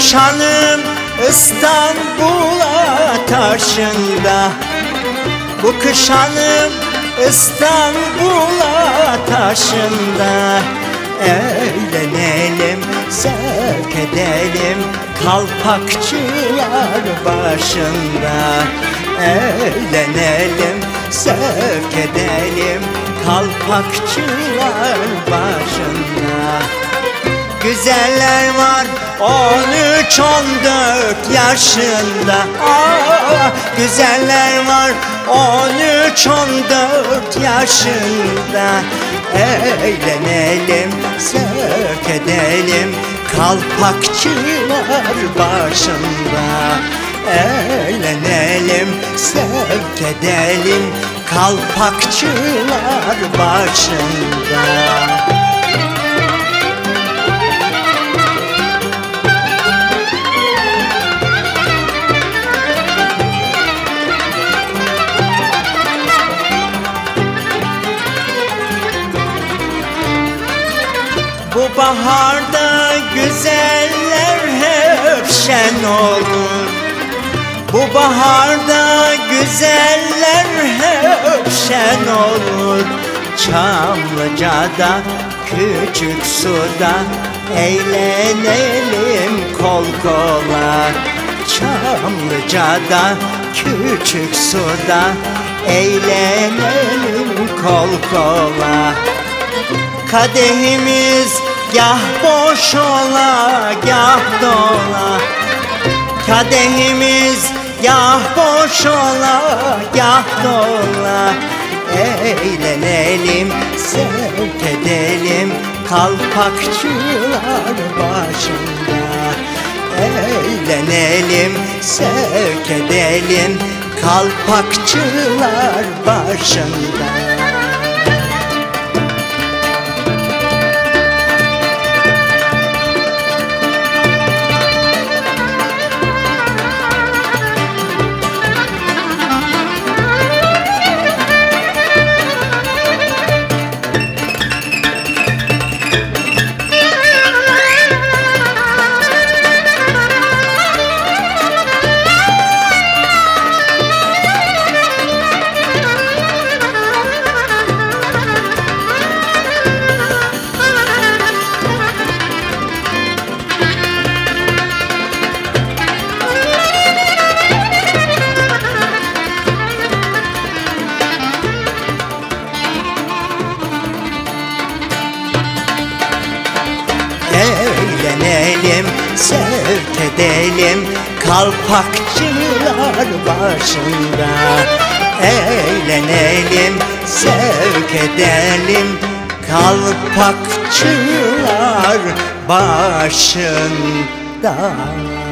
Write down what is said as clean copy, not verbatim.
kış hanım İstanbul'a taşında, bu kış hanım İstanbul'a taşında. Eğlenelim, sevk edelim kalpakçılar başında. Eğlenelim, sevk edelim kalpakçılar başında. Güzeller var 13-14 yaşında. Güzeller var 13-14 yaşında. Eğlenelim, sevk edelim kalpakçılar başında. Eğlenelim, sevk edelim kalpakçılar başında. Bu baharda güzeller hep şen olur. Bu baharda güzeller hep şen olur. Çamlıca'da, küçük suda eğlenelim kol kola. Çamlıca'da, küçük suda eğlenelim kol kola. Kadehimiz gah boş ola, gah dola. Kadehimiz gah boş ola, gah dola. Eğlenelim, sevk edelim kalpakçılar başında. Eğlenelim, sevk edelim kalpakçılar başında. Eğlenelim, sevk edelim kalpakçılar başında. Eğlenelim, sevk edelim kalpakçılar başında.